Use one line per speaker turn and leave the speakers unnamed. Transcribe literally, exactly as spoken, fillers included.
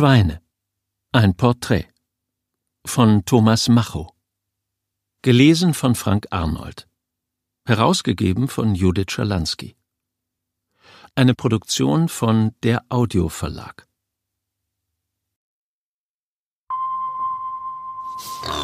Schweine. Ein Porträt von Thomas Macho. Gelesen von Frank Arnold. Herausgegeben von Judith Schalansky. Eine Produktion von Der Audio Verlag.